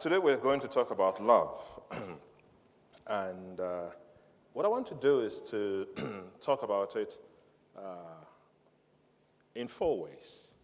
Today we're going to talk about love. And what I want to do is to talk about it in four ways.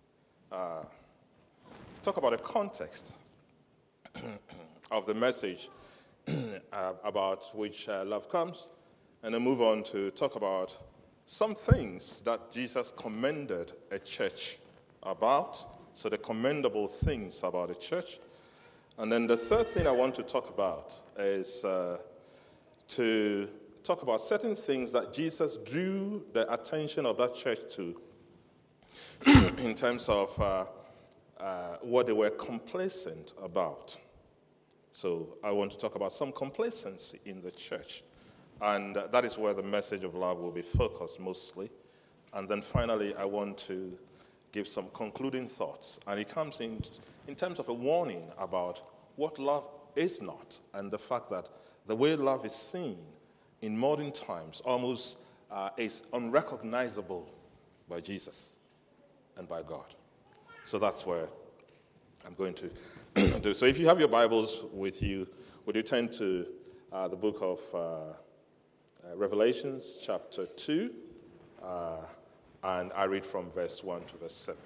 Talk about the context of the message about which love comes, and then move on to talk about some things that Jesus commended a church about, so the commendable things about a church. And then the third thing I want to talk about is to talk about certain things that Jesus drew the attention of that church to in terms of what they were complacent about. So I want to talk about some complacency in the church. And that is where the message of love will be focused mostly. And then finally, I want to give some concluding thoughts. And it comes in terms of a warning about what love is not, and the fact that the way love is seen in modern times almost is unrecognizable by Jesus and by God. So that's where I'm going to do. So if you have your Bibles with you, would you turn to the book of Revelations chapter 2, and I read from verse 1 to verse 7.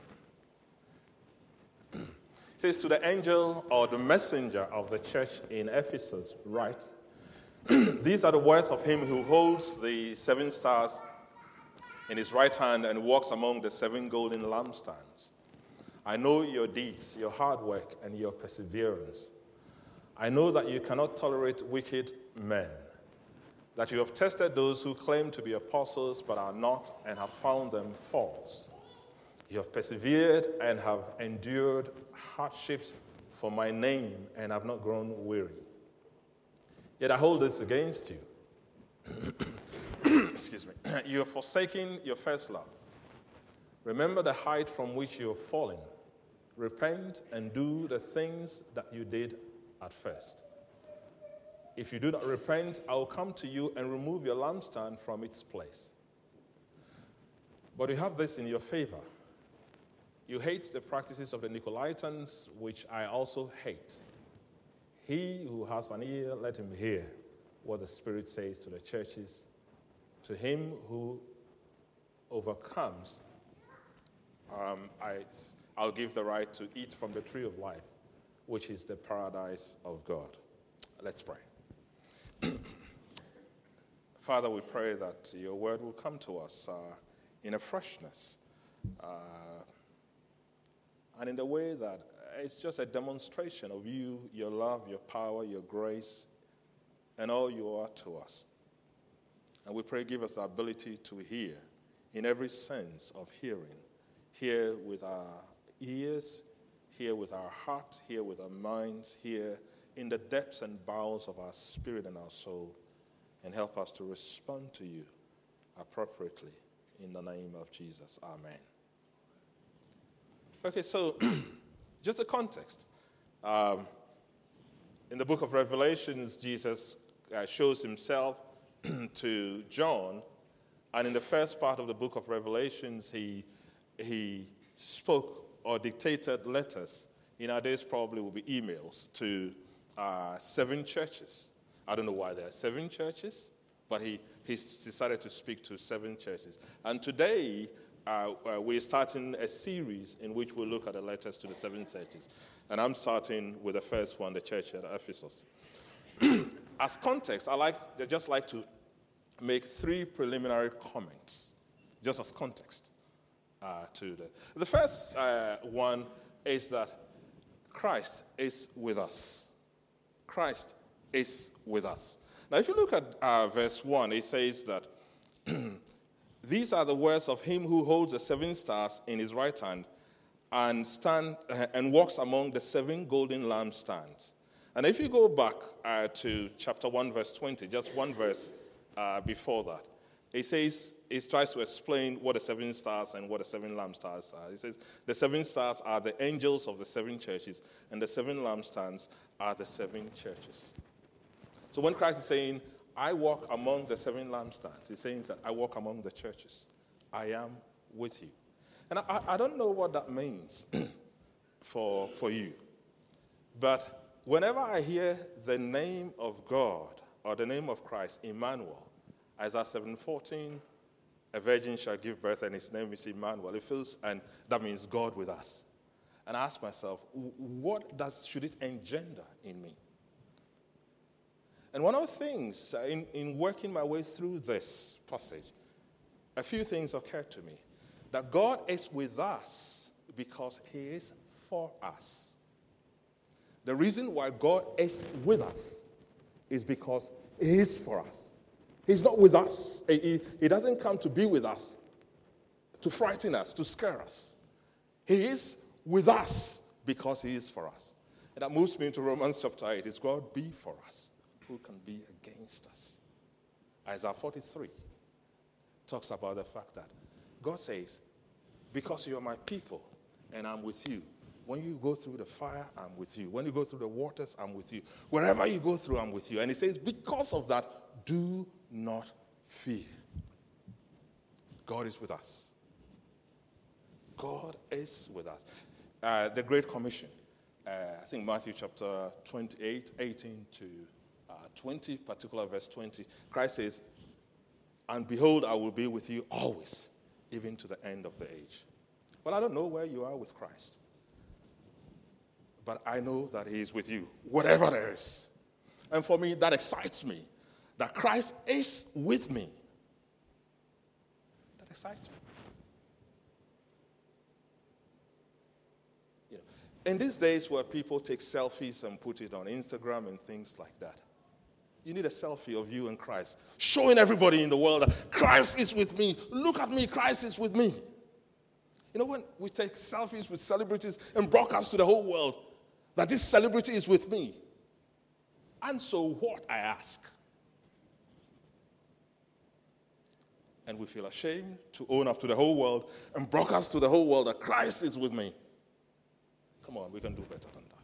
It says, "To the angel or the messenger of the church in Ephesus write, these are the words of him who holds the 7 stars in his right hand and walks among the 7 golden lampstands. I know your deeds, your hard work, and your perseverance. I know that you cannot tolerate wicked men, that you have tested those who claim to be apostles but are not, and have found them false. You have persevered and have endured hardships for my name and have not grown weary. Yet I hold this against you. Excuse me. You have forsaken your first love. Remember the height from which you have fallen. Repent and do the things that you did at first. If you do not repent, I will come to you and remove your lampstand from its place. But you have this in your favor. You hate the practices of the Nicolaitans, which I also hate. He who has an ear, let him hear what the Spirit says to the churches. To him who overcomes, I'll give the right to eat from the tree of life, which is the paradise of God." Let's pray. Father, we pray that your word will come to us in a freshness and in the way that it's just a demonstration of you, your love, your power, your grace, and all you are to us. And we pray, give us the ability to hear in every sense of hearing. Hear with our ears, hear with our heart, hear with our minds, hear in the depths and bowels of our spirit and our soul, and help us to respond to you appropriately in the name of Jesus. Amen. Okay, so just a context. In the book of Revelations, Jesus shows himself to John, and in the first part of the book of Revelations, he spoke or dictated letters. In our days, probably will be emails to 7 churches. I don't know why there are 7 churches, but he decided to speak to 7 churches. And today, we're starting a series in which we'll look at the letters to the 7 churches. And I'm starting with the first one, the church at Ephesus. As context, I just like to make 3 preliminary comments, just as context to the first one is that Christ is with us. Christ is with us. Now, if you look at verse 1, it says that these are the words of him who holds the 7 stars in his right hand and walks among the 7 golden lampstands. And if you go back to chapter 1, verse 20, just one verse before that, it tries to explain what the 7 stars and what the 7 lampstands are. It says the 7 stars are the angels of the 7 churches, and the 7 lampstands are the 7 churches. So when Christ is saying, I walk among the 7 lampstands, he's saying that I walk among the churches. I am with you. And I don't know what that means for you. But whenever I hear the name of God or the name of Christ, Emmanuel, Isaiah 7:14, a virgin shall give birth and his name is Emmanuel. It feels, and that means God with us. And I ask myself, what should it engender in me? And one of the things, in working my way through this passage, a few things occurred to me. That God is with us because he is for us. The reason why God is with us is because he is for us. He's not with us. He doesn't come to be with us, to frighten us, to scare us. He is with us because he is for us. And that moves me into Romans chapter 8. Is God be for us? Who can be against us? Isaiah 43 talks about the fact that God says, because you are my people and I'm with you. When you go through the fire, I'm with you. When you go through the waters, I'm with you. Wherever you go through, I'm with you. And he says, because of that, do not fear. God is with us. God is with us. The Great Commission, I think Matthew chapter 28, 18 to 20, particular verse 20, Christ says, and behold, I will be with you always, even to the end of the age. But I don't know where you are with Christ. But I know that he is with you, whatever there is. And for me, that excites me, that Christ is with me. That excites me. You know, in these days where people take selfies and put it on Instagram and things like that, you need a selfie of you and Christ, showing everybody in the world that Christ is with me. Look at me, Christ is with me. You know, when we take selfies with celebrities and broadcast to the whole world that this celebrity is with me, and so what, I ask? And we feel ashamed to own up to the whole world and broadcast to the whole world that Christ is with me. Come on, we can do better than that.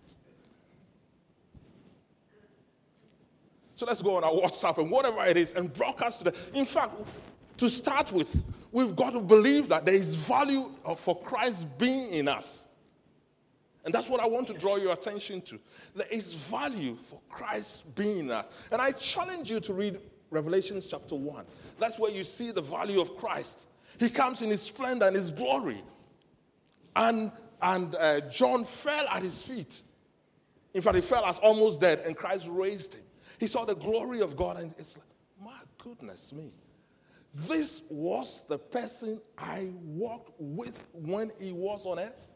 So let's go on our WhatsApp and whatever it is and broadcast to the... In fact, to start with, we've got to believe that there is value for Christ being in us. And that's what I want to draw your attention to. There is value for Christ being in us. And I challenge you to read Revelation chapter 1. That's where you see the value of Christ. He comes in his splendor and his glory. And John fell at his feet. In fact, he fell as almost dead, and Christ raised him. He saw the glory of God, and it's like, my goodness me. This was the person I walked with when he was on earth.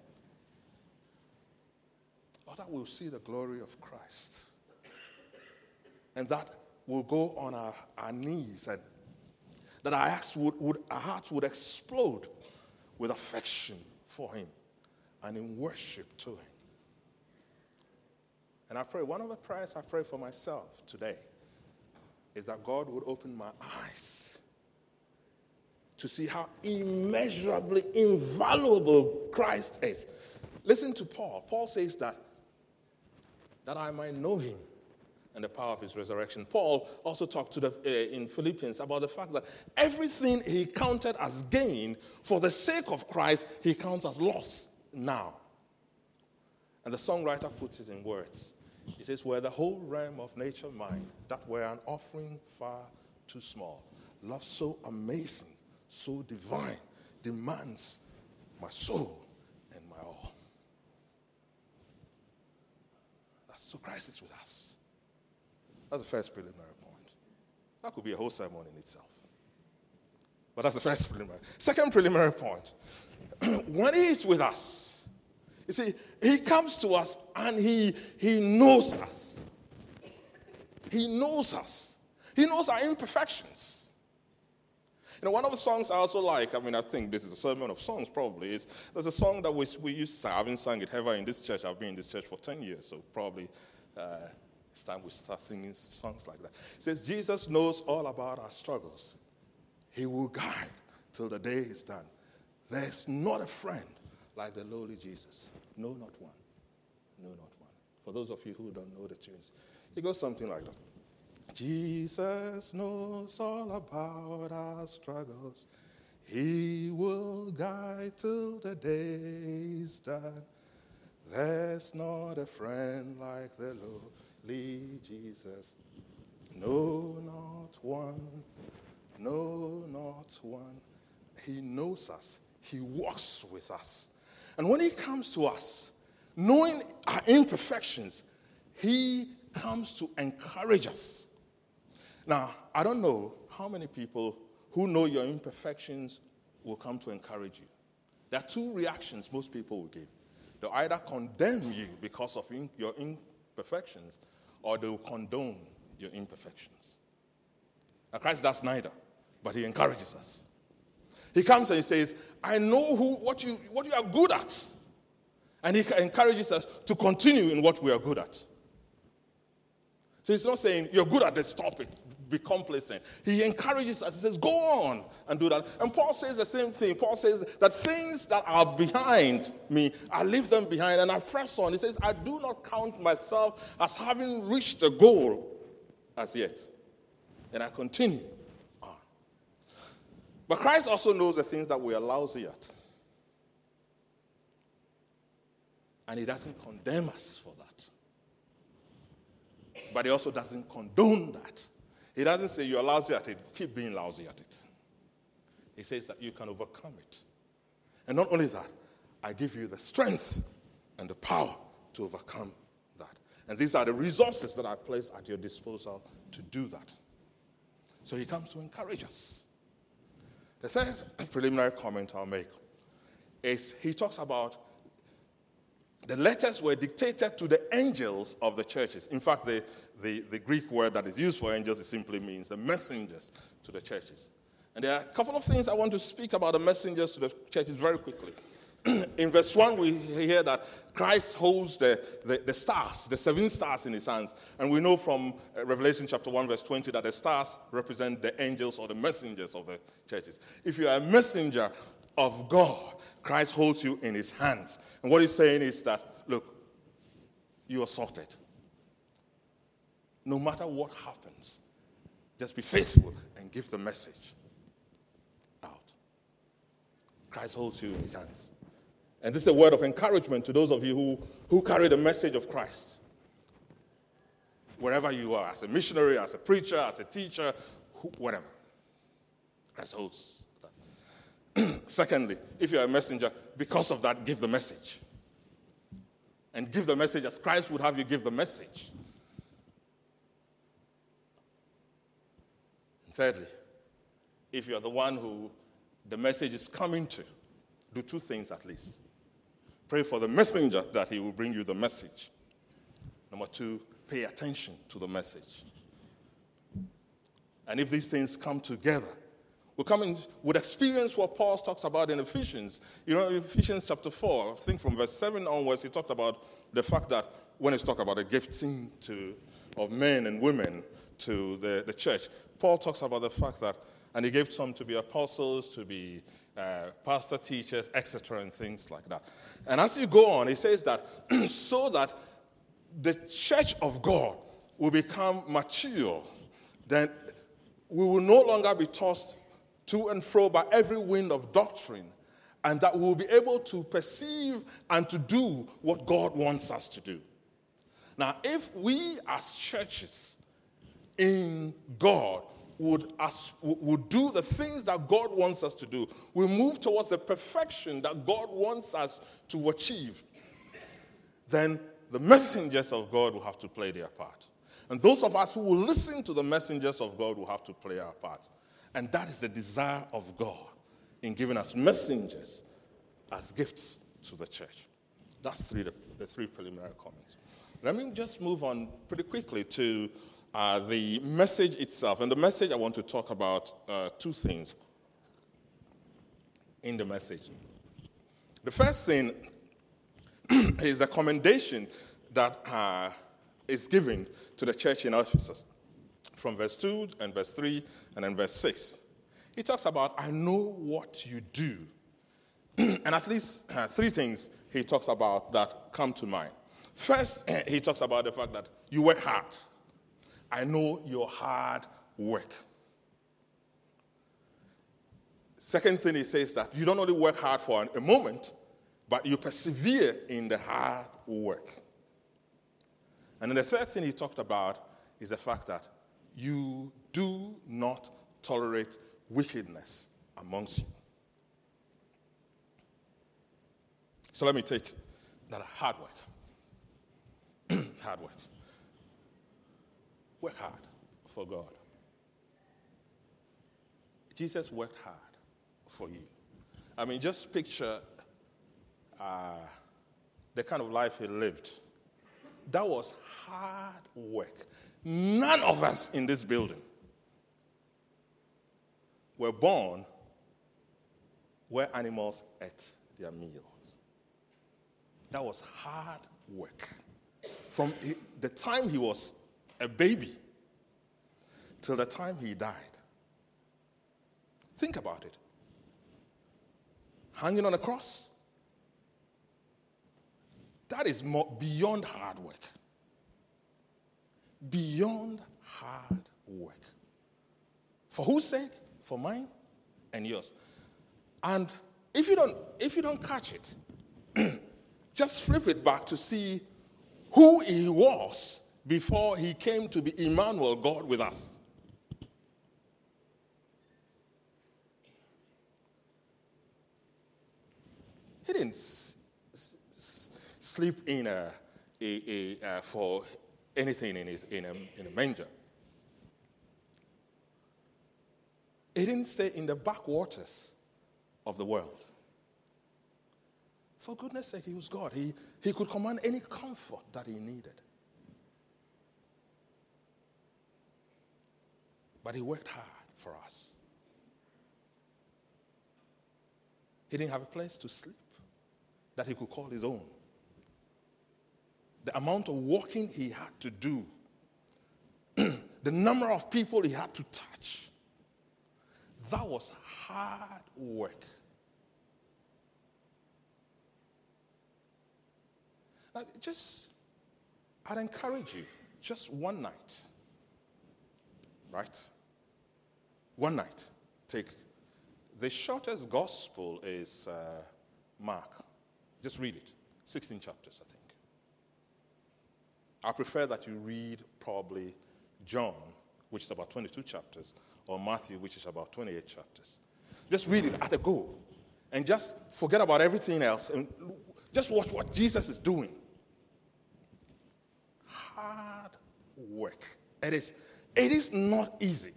Or that we'll see the glory of Christ. And that we'll go on our knees, and that our hearts would explode with affection for him and in worship to him. And I pray, one of the prayers I pray for myself today is that God would open my eyes to see how immeasurably invaluable Christ is. Listen to Paul. Paul says that I might know him and the power of his resurrection. Paul also talked in Philippians about the fact that everything he counted as gain for the sake of Christ, he counts as loss now. And the songwriter puts it in words. He says, where the whole realm of nature mine, that were an offering far too small, love so amazing, so divine, demands my soul and my all. So Christ is with us. That's the first preliminary point. That could be a whole sermon in itself. But that's the first preliminary. Second preliminary point. When he is with us, you see, he comes to us and he knows us. He knows us. He knows our imperfections. You know, one of the songs I also like, I think this is a sermon of songs probably, is there's a song that we used to sing. I haven't sung it ever in this church. I've been in this church for 10 years, so probably it's time we start singing songs like that. It says, Jesus knows all about our struggles. He will guide till the day is done. There's not a friend like the lowly Jesus. No, not one. No, not one. For those of you who don't know the tunes, it goes something like that. Jesus knows all about our struggles. He will guide till the day is done. There's not a friend like the lowly Jesus. No, not one. No, not one. He knows us. He walks with us. And when he comes to us, knowing our imperfections, he comes to encourage us. Now, I don't know how many people who know your imperfections will come to encourage you. There are two reactions most people will give. They'll either condemn you because of your imperfections, or they'll condone your imperfections. Now, Christ does neither, but he encourages us. He comes and he says, I know what you are good at. And he encourages us to continue in what we are good at. So he's not saying, you're good at this, stop it, be complacent. He encourages us. He says, go on and do that. And Paul says the same thing. Paul says that things that are behind me, I leave them behind and I press on. He says, I do not count myself as having reached the goal as yet. And I continue on. But Christ also knows the things that we are lousy at. And he doesn't condemn us for that. But he also doesn't condone that. He doesn't say you're lousy at it, keep being lousy at it. He says that you can overcome it. And not only that, I give you the strength and the power to overcome that. And these are the resources that I place at your disposal to do that. So he comes to encourage us. The third preliminary comment I'll make is he talks about the letters were dictated to the angels of the churches. In fact, the Greek word that is used for angels, it simply means the messengers to the churches. And there are a couple of things I want to speak about the messengers to the churches very quickly. In verse 1, we hear that Christ holds the stars, the 7 stars in his hands. And we know from Revelation chapter 1, verse 20, that the stars represent the angels or the messengers of the churches. If you are a messenger of God, Christ holds you in his hands. And what he's saying is that, look, you are sorted. No matter what happens, just be faithful and give the message out. Christ holds you in his hands. And this is a word of encouragement to those of you who carry the message of Christ. Wherever you are, as a missionary, as a preacher, as a teacher, whatever. Christ holds that. Secondly, if you're a messenger, because of that, give the message. And give the message as Christ would have you give the message. And thirdly, if you're the one who the message is coming to, do 2 things at least. Pray for the messenger that he will bring you the message. Number 2, pay attention to the message. And if these things come together, we'll come in with experience what Paul talks about in Ephesians. You know, Ephesians chapter 4, I think from verse 7 onwards, he talked about the fact that when he's talking about the gifting of men and women to the church, Paul talks about the fact that, and he gave some to be apostles, to be pastor, teachers, etc., and things like that. And as you go on, he says that so that the church of God will become mature, then we will no longer be tossed to and fro by every wind of doctrine, and that we will be able to perceive and to do what God wants us to do. Now, if we as churches in God would do the things that God wants us to do, we move towards the perfection that God wants us to achieve, then the messengers of God will have to play their part. And those of us who will listen to the messengers of God will have to play our part. And that is the desire of God in giving us messengers as gifts to the church. That's the 3 preliminary comments. Let me just move on pretty quickly to the message itself. And the message, I want to talk about 2 things in the message. The first thing is the commendation that is given to the church in Ephesus. From verse 2 and verse 3 and then verse 6. He talks about, I know what you do. And at least 3 things he talks about that come to mind. First, he talks about the fact that you work hard. I know your hard work. Second thing, he says that you don't only work hard for a moment, but you persevere in the hard work. And then the third thing he talked about is the fact that you do not tolerate wickedness amongst you. So let me take that hard work. Hard work. Work hard for God. Jesus worked hard for you. I mean, just picture the kind of life he lived. That was hard work. None of us in this building were born where animals ate their meals. That was hard work. From the time he was a baby till the time he died. Think about it. Hanging on a cross. That is more beyond hard work. Beyond hard work. For whose sake? For mine and yours. And if you don't catch it, just flip it back to see who he was before he came to be Emmanuel, God with us. He didn't sleep in for anything in a manger. He didn't stay in the backwaters of the world. For goodness sake, he was God. He could command any comfort that he needed. But he worked hard for us. He didn't have a place to sleep that he could call his own. The amount of walking he had to do, the number of people he had to touch, that was hard work. Now, I'd encourage you, just one night, right? One night. Take the shortest gospel is Mark. Just read it. 16 chapters, I think. I prefer that you read probably John, which is about 22 chapters, or Matthew, which is about 28 chapters. Just read it at a go, and just forget about everything else, and just watch what Jesus is doing. Hard work. It is not easy.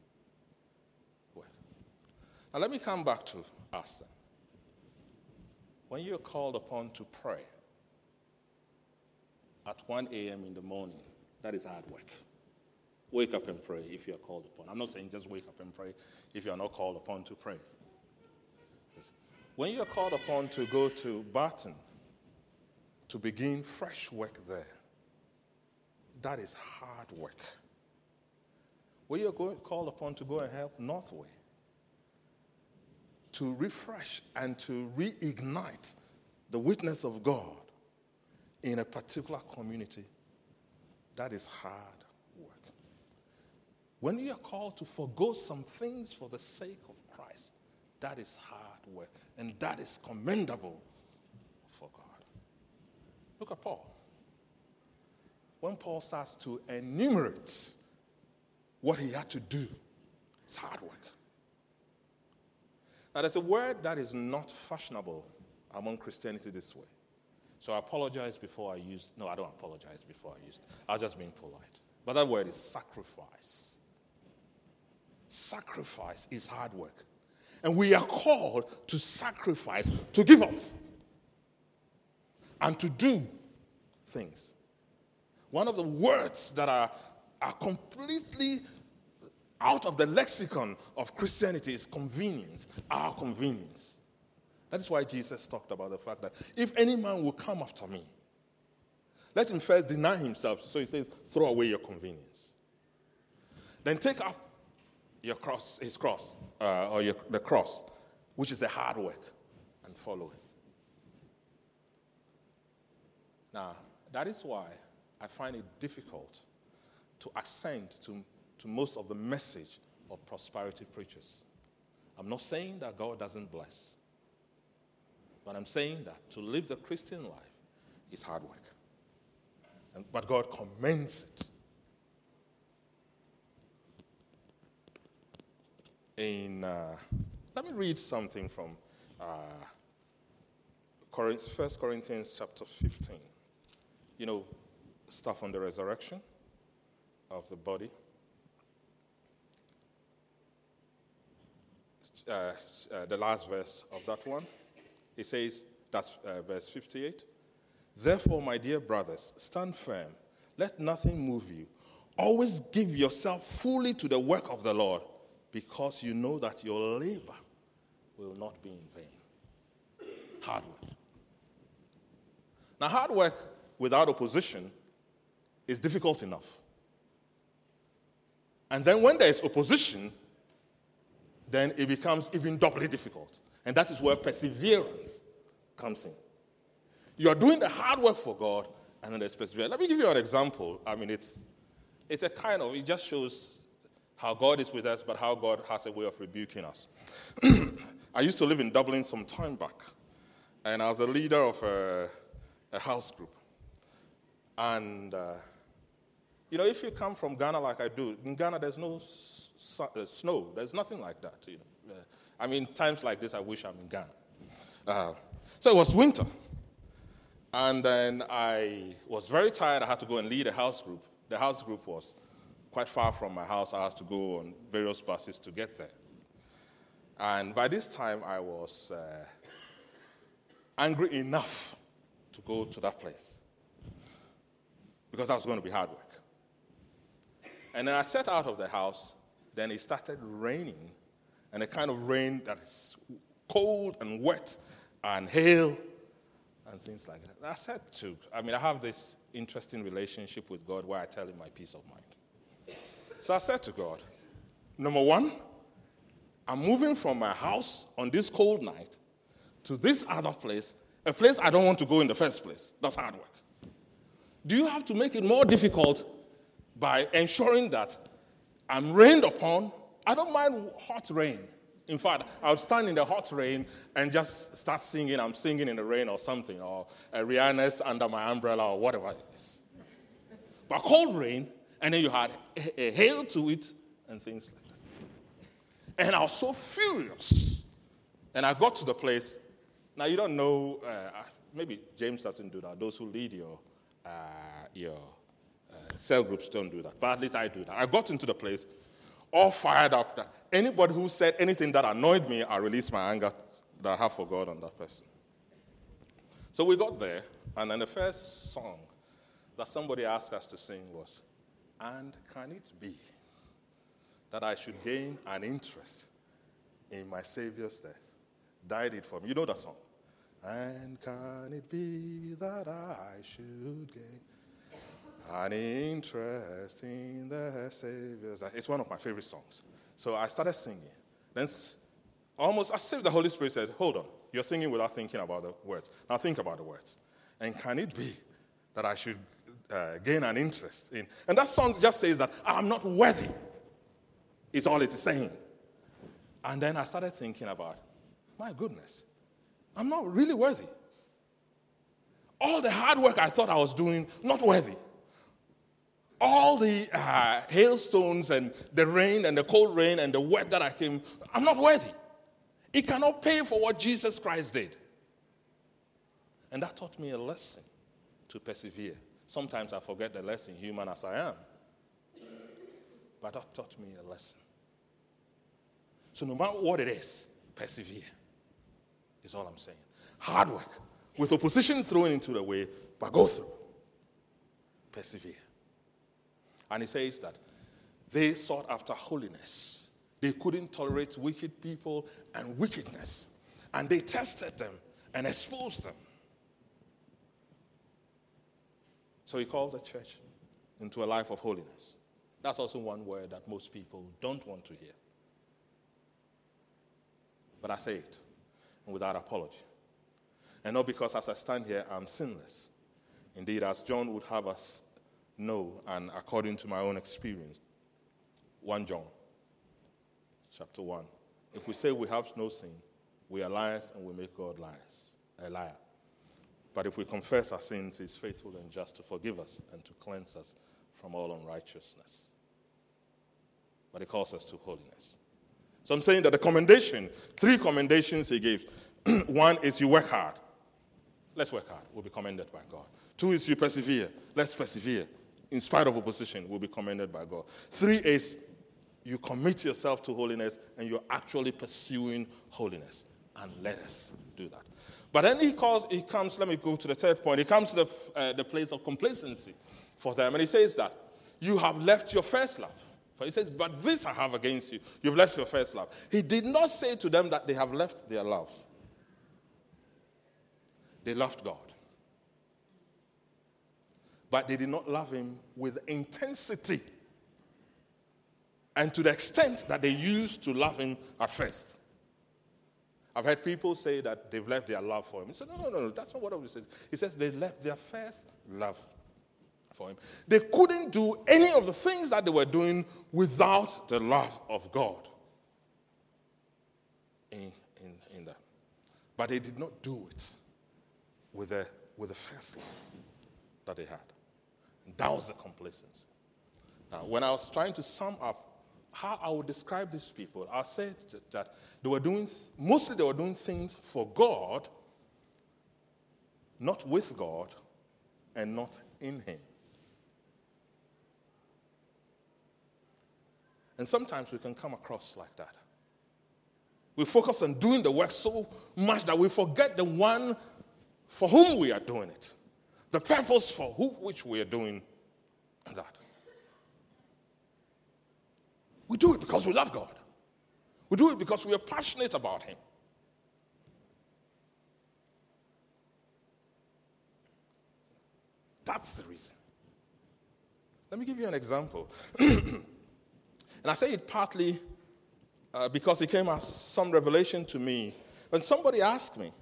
Now let me come back to us then. When you're called upon to pray at 1 a.m. in the morning, that is hard work. Wake up and pray if you're called upon. I'm not saying just wake up and pray if you're not called upon to pray. When you're called upon to go to Barton to begin fresh work there, that is hard work. When you're called upon to go and help Northway to refresh and to reignite the witness of God in a particular community, that is hard work. When you are called to forgo some things for the sake of Christ, that is hard work, and that is commendable for God. Look at Paul. When Paul starts to enumerate what he had to do, it's hard work. Now, there's a word that is not fashionable among Christianity this way. So I apologize before I use, no, I don't apologize before I use it. I'll just be polite. But that word is sacrifice. Sacrifice is hard work. And we are called to sacrifice, to give up, and to do things. One of the words that are completely out of the lexicon of Christianity is convenience, our convenience. That is why Jesus talked about the fact that if any man will come after me, let him first deny himself. So he says, throw away your convenience. Then take up your cross, his cross, the cross, which is the hard work, and follow him. Now, that is why I find it difficult to assent to most of the message of prosperity preachers. I'm not saying that God doesn't bless. But I'm saying that to live the Christian life is hard work. But God commends it. Let me read something from 1 Corinthians chapter 15. You know, stuff on the resurrection of the body. The last verse of that one. It says, that's verse 58. Therefore, my dear brothers, stand firm. Let nothing move you. Always give yourself fully to the work of the Lord, because you know that your labor will not be in vain. Hard work. Now, hard work without opposition is difficult enough. And then when there is opposition, then it becomes even doubly difficult. And that is where perseverance comes in. You are doing the hard work for God, and then there's perseverance. Let me give you an example. I mean, it's a kind of, it just shows how God is with us, but how God has a way of rebuking us. I used to live in Dublin some time back, and I was a leader of a house group. And, if you come from Ghana like I do, in Ghana there's no snow. There's nothing like that. Times like this, I wish I'm in Ghana. So it was winter. And then I was very tired. I had to go and lead a house group. The house group was quite far from my house. I had to go on various buses to get there. And by this time, I was angry enough to go to that place, because that was going to be hard work. And then I set out of the house. Then it started raining, and a kind of rain that is cold and wet and hail and things like that. And I have this interesting relationship with God where I tell him my peace of mind. So I said to God, number one, I'm moving from my house on this cold night to this other place, a place I don't want to go in the first place. That's hard work. Do you have to make it more difficult by ensuring that I'm rained upon? I don't mind hot rain. In fact, I would stand in the hot rain and just start singing. I'm singing in the rain or something, or Rihanna's Under My Umbrella or whatever it is. But cold rain, and then you had a hail to it and things like that. And I was so furious. And I got to the place. Now, you don't know, maybe James doesn't do that. Those who lead your cell groups don't do that. But at least I do that. I got into the place all fired up. That anybody who said anything that annoyed me, I released my anger that I have for God on that person. So we got there, and then the first song that somebody asked us to sing was, "And can it be that I should gain an interest in my Savior's death? Died it for me." You know that song? And can it be that I should gain an interest in the Savior's death? It's one of my favorite songs. So I started singing. Then almost as if the Holy Spirit said, hold on, you're singing without thinking about the words. Now think about the words. And can it be that I should gain an interest in? And that song just says that I'm not worthy, is all it is saying. And then I started thinking about, my goodness, I'm not really worthy. All the hard work I thought I was doing, not worthy. All the hailstones and the rain and the cold rain and the wet that I came, I'm not worthy. It cannot pay for what Jesus Christ did. And that taught me a lesson to persevere. Sometimes I forget the lesson, human as I am. But that taught me a lesson. So no matter what it is, persevere is all I'm saying. Hard work, with opposition thrown into the way, but go through. Persevere. And he says that they sought after holiness. They couldn't tolerate wicked people and wickedness. And they tested them and exposed them. So he called the church into a life of holiness. That's also one word that most people don't want to hear. But I say it, and without apology. And not because as I stand here, I'm sinless. Indeed, as John would have us know, and according to my own experience, 1 John, chapter 1. If we say we have no sin, we are liars and we make God liars. a liar. But if we confess our sins, he's faithful and just to forgive us and to cleanse us from all unrighteousness. But he calls us to holiness. So I'm saying that the commendation, 3 commendations he gives. 1 is you work hard. Let's work hard. We'll be commended by God. 2 is you persevere. Let's persevere. In spite of opposition, we'll be commended by God. 3 is you commit yourself to holiness and you're actually pursuing holiness. And let us do that. But then he comes, let me go to the 3rd point. He comes to the place of complacency for them. And he says that you have left your first love. For he says, but this I have against you. You've left your first love. He did not say to them that they have left their love. They loved God. But they did not love him with intensity and to the extent that they used to love him at first. I've heard people say that they've left their love for him. He said, no, that's not what he says. He says they left their first love for him. They couldn't do any of the things that they were doing without the love of God in that. But they did not do it with the first love that they had. And that was the complacency. Now, when I was trying to sum up how I would describe these people, I said that they were doing things for God, not with God, and not in him. And sometimes we can come across like that. We focus on doing the work so much that we forget the one for whom we are doing it, the purpose for which we are doing that. We do it because we love God. We do it because we are passionate about him. That's the reason. Let me give you an example. And I say it partly because it came as some revelation to me. When somebody asked me,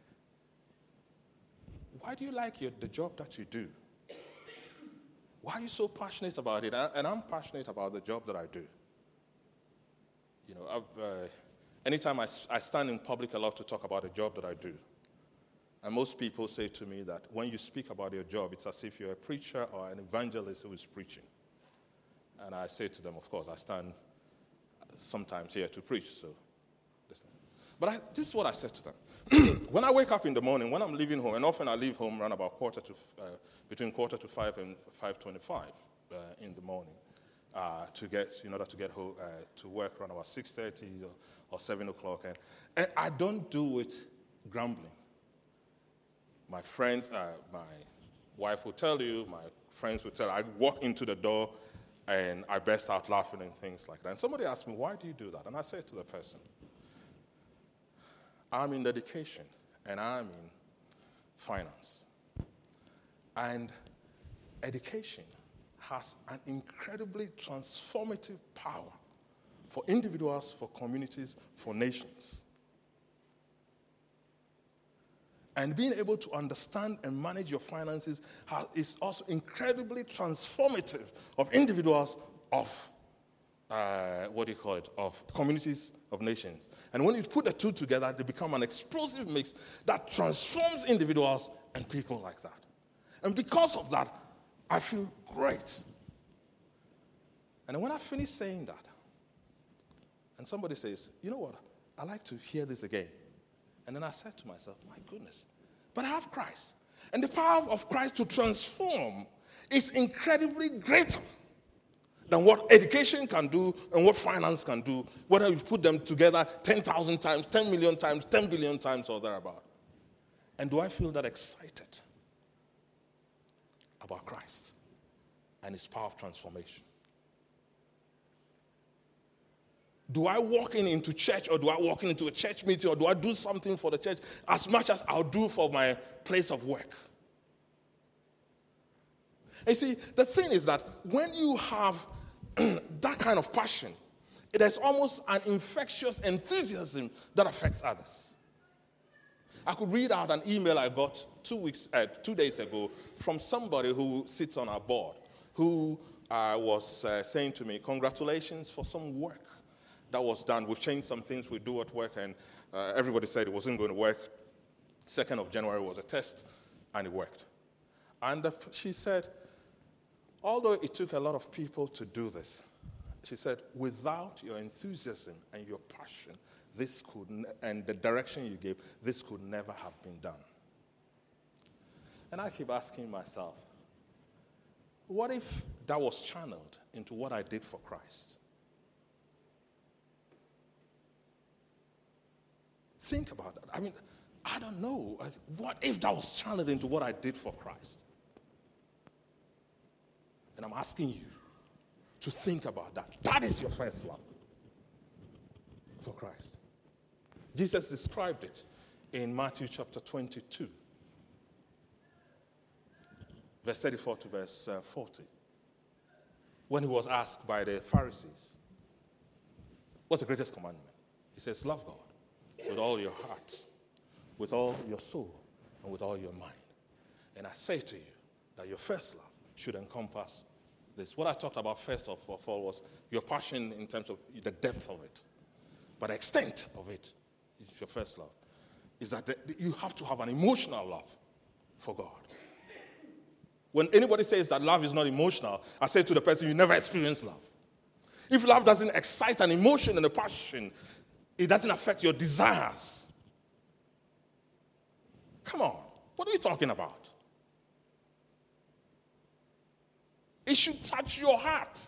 why do you like the job that you do? Why are you so passionate about it? And I'm passionate about the job that I do. You know, anytime I stand in public a lot to talk about the job that I do. And most people say to me that when you speak about your job, it's as if you're a preacher or an evangelist who is preaching. And I say to them, of course, I stand sometimes here to preach, so listen. But this is what I said to them. When I wake up in the morning, when I'm leaving home, and often I leave home around about between 4:45 and 5:25 in the morning, in order to get home to work around about 6:30 or 7 o'clock. And I don't do it grumbling. My friends, my wife will tell you, my friends will tell you, I walk into the door and I burst out laughing and things like that. And somebody asked me, why do you do that? And I said to the person, I'm in education and I'm in finance. And education has an incredibly transformative power for individuals, for communities, for nations. And being able to understand and manage your finances is also incredibly transformative of individuals, of of communities, of nations. And when you put the two together, they become an explosive mix that transforms individuals and people like that. And because of that, I feel great. And when I finish saying that, and somebody says, you know what, I like to hear this again. And then I said to myself, my goodness, but I have Christ. And the power of Christ to transform is incredibly greater than what education can do and what finance can do, whether you put them together 10,000 times, 10 million times, 10 billion times or thereabout. And do I feel that excited about Christ and his power of transformation? Do I walk into church, or do I walk into a church meeting, or do I do something for the church as much as I'll do for my place of work? And see, the thing is that when you have that kind of passion, it is almost an infectious enthusiasm that affects others. I could read out an email I got 2 days ago from somebody who sits on our board, who was saying to me, congratulations for some work that was done. We've changed some things we do at work, and everybody said it wasn't going to work. 2nd of January was a test, and it worked. And she said, although it took a lot of people to do this, she said, without your enthusiasm and your passion, and the direction you gave, this could never have been done. And I keep asking myself, what if that was channeled into what I did for Christ? Think about that. I mean, I don't know. What if that was channeled into what I did for Christ? And I'm asking you to think about that. That is your first love for Christ. Jesus described it in Matthew chapter 22, verse 34 to verse 40, when he was asked by the Pharisees, what's the greatest commandment? He says, love God with all your heart, with all your soul, and with all your mind. And I say to you that your first love should encompass this. What I talked about first of all was your passion in terms of the depth of it. But the extent of it is your first love. Is that you have to have an emotional love for God. When anybody says that love is not emotional, I say to the person, you never experienced love. If love doesn't excite an emotion and a passion, it doesn't affect your desires. Come on, what are you talking about? It should touch your heart.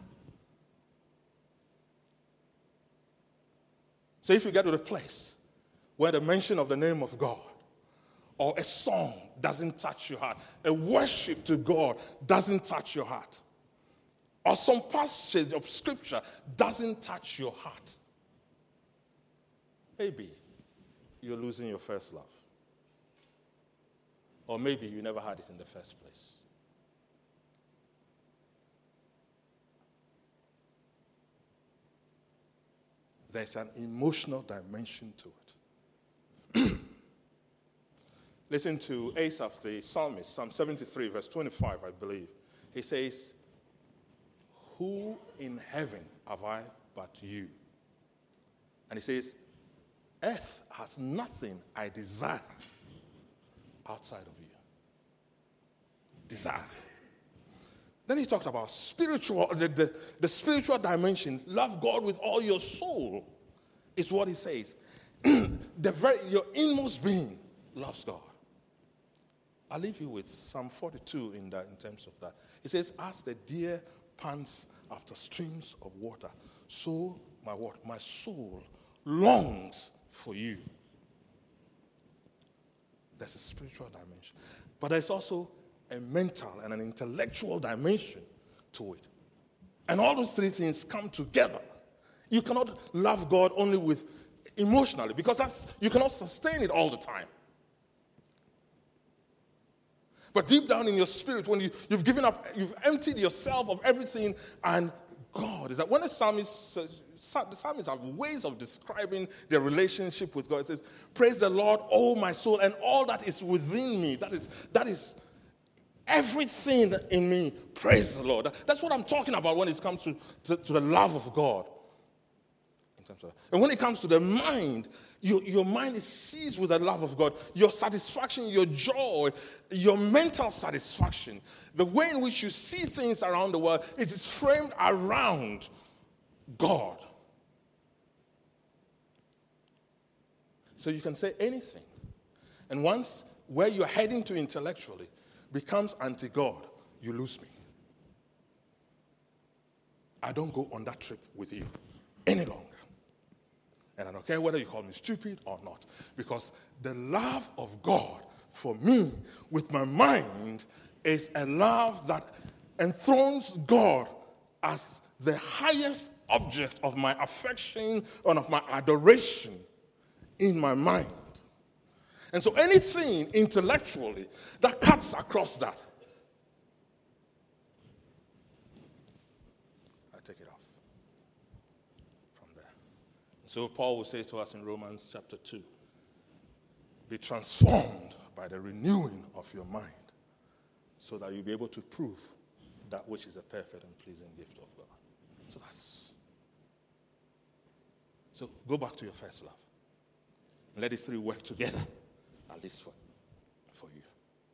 So if you get to the place where the mention of the name of God or a song doesn't touch your heart, a worship to God doesn't touch your heart, or some passage of scripture doesn't touch your heart, maybe you're losing your first love. Or maybe you never had it in the first place. There's an emotional dimension to it. Listen to Asaph, the psalmist, Psalm 73, verse 25, I believe. He says, who in heaven have I but you? And he says, earth has nothing I desire outside of you. Desire. Then he talked about the spiritual dimension. Love God with all your soul is what he says. Your inmost being loves God. I'll leave you with Psalm 42 in terms of that. It says, as the deer pants after streams of water, so my soul longs for you. There's a spiritual dimension. But there's also a mental and an intellectual dimension to it. And all those three things come together. You cannot love God only with emotionally, because you cannot sustain it all the time. But deep down in your spirit, when you've given up, you've emptied yourself of everything, and God is that when the psalmists have ways of describing their relationship with God. It says, praise the Lord, O my soul, and all that is within me. That is everything in me. Praise the Lord. That's what I'm talking about when it comes to the love of God. And when it comes to the mind, your mind is seized with the love of God. Your satisfaction, your joy, your mental satisfaction, the way in which you see things around the world, it is framed around God. So you can say anything. And once where you're heading to intellectually becomes anti-God, you lose me. I don't go on that trip with you any longer. And I don't care whether you call me stupid or not, because the love of God for me with my mind is a love that enthrones God as the highest object of my affection and of my adoration in my mind. And so anything intellectually that cuts across that, I take it off from there. So Paul will say to us in Romans chapter 2, be transformed by the renewing of your mind so that you'll be able to prove that which is a perfect and pleasing gift of God. So go back to your first love. And let these three work together, at least for you.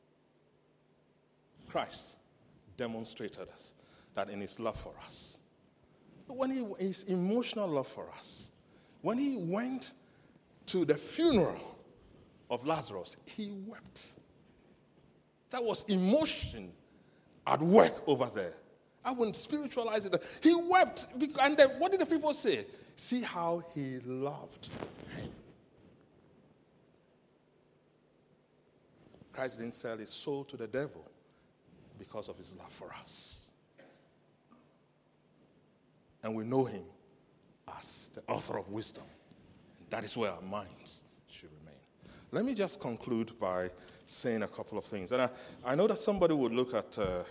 Christ demonstrated us that in his love for us, his emotional love for us, when he went to the funeral of Lazarus, he wept. That was emotion at work over there. I wouldn't spiritualize it. He wept. And then what did the people say? See how he loved him. Christ didn't sell his soul to the devil because of his love for us. And we know him as the author of wisdom. And that is where our minds should remain. Let me just conclude by saying a couple of things. And I know that somebody would look at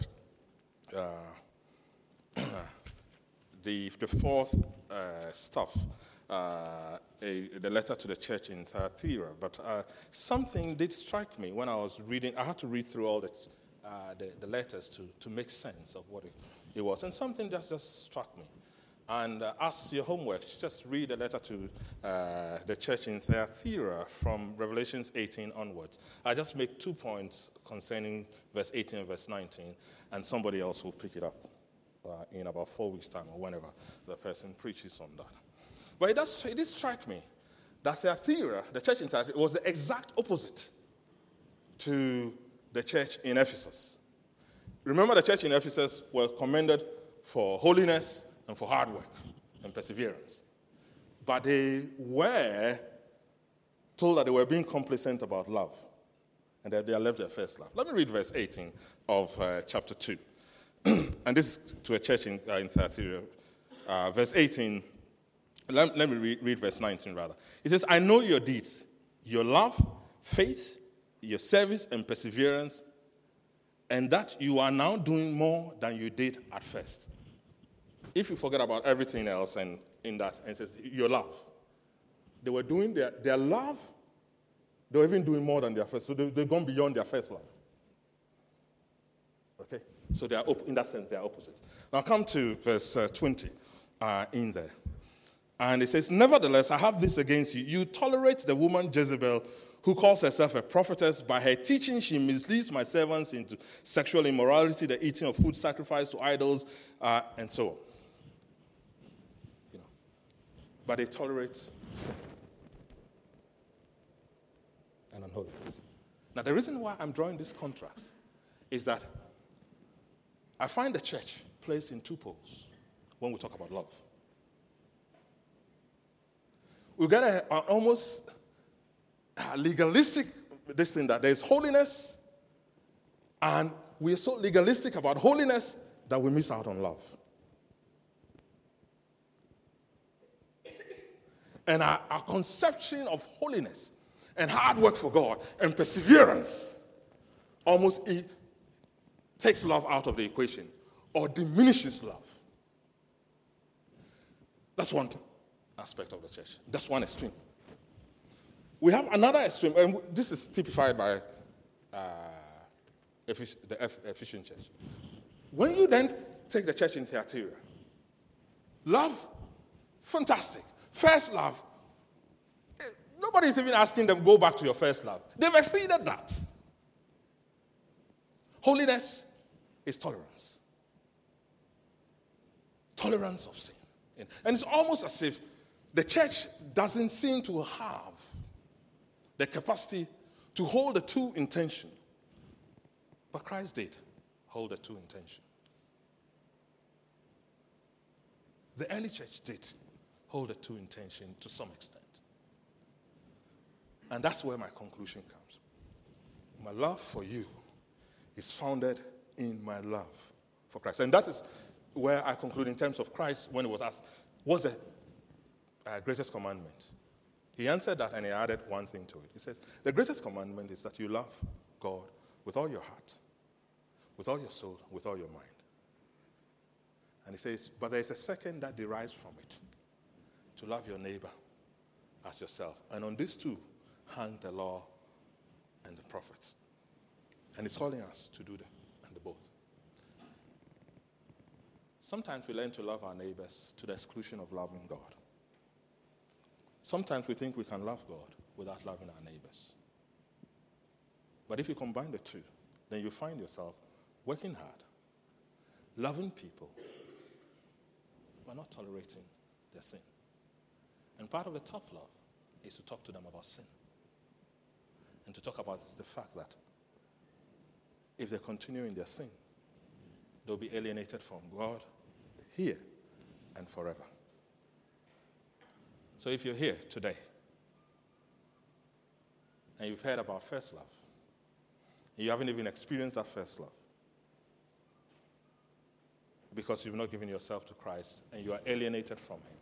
the fourth stuff, the letter to the church in Thyatira. But something did strike me when I was reading. I had to read through all the letters to make sense of what it was. And something just struck me. And as your homework, just read a letter to the church in Thyatira from Revelations 18 onwards. I just make 2 points concerning verse 18 and verse 19, and somebody else will pick it up in about 4 weeks' time or whenever the person preaches on that. But it did strike me that Thyatira, the church in Thyatira, was the exact opposite to the church in Ephesus. Remember, the church in Ephesus was commended for holiness and for hard work and perseverance. But they were told that they were being complacent about love and that they had left their first love. Let me read verse 18 of chapter 2. And this is to a church in Thyatira. Verse 18, let me read verse 19 rather. It says, I know your deeds, your love, faith, your service and perseverance, and that you are now doing more than you did at first. If you forget about everything else and in that, and it says, your love. They were doing their love, they were even doing more than their first. So they've gone beyond their first love. Okay? So they are, in that sense, they are opposites. Now come to verse 20 in there. And it says, nevertheless, I have this against you. You tolerate the woman Jezebel, who calls herself a prophetess. By her teaching, she misleads my servants into sexual immorality, the eating of food sacrificed to idols, and so on. But they tolerate sin and unholiness. Now, the reason why I'm drawing this contrast is that I find the church placed in two poles when we talk about love. We get an almost legalistic this thing that there's holiness, and we're so legalistic about holiness that we miss out on love. And our conception of holiness and hard work for God and perseverance almost takes love out of the equation or diminishes love. That's one aspect of the church. That's one extreme. We have another extreme, and this is typified by the Ephesian church. When you then take the church in Thyatira, love, fantastic. First love, nobody's even asking them, go back to your first love. They've exceeded that. Holiness is tolerance. Tolerance of sin. And it's almost as if the church doesn't seem to have the capacity to hold the two in tension. But Christ did hold the two in tension. The early church did hold the two in tension to some extent. And that's where my conclusion comes. My love for you is founded in my love for Christ. And that is where I conclude in terms of Christ when he was asked, what's the greatest commandment? He answered that and he added one thing to it. He says, the greatest commandment is that you love God with all your heart, with all your soul, with all your mind. And he says, but there is a second that derives from it. To love your neighbor as yourself. And on these two hang the law and the prophets. And he's calling us to do the both. Sometimes we learn to love our neighbors to the exclusion of loving God. Sometimes we think we can love God without loving our neighbors. But if you combine the two, then you find yourself working hard, loving people, but not tolerating their sin. And part of the tough love is to talk to them about sin. And to talk about the fact that if they continue in their sin, they'll be alienated from God here and forever. So if you're here today and you've heard about first love, and you haven't even experienced that first love because you've not given yourself to Christ and you are alienated from him,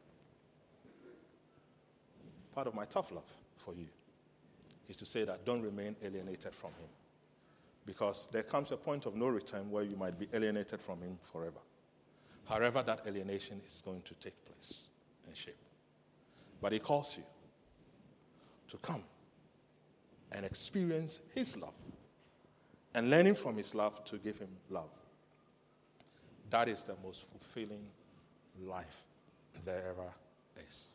part of my tough love for you is to say that don't remain alienated from him, because there comes a point of no return where you might be alienated from him forever. However, that alienation is going to take place and shape. But he calls you to come and experience his love and learning from his love to give him love. That is the most fulfilling life there ever is.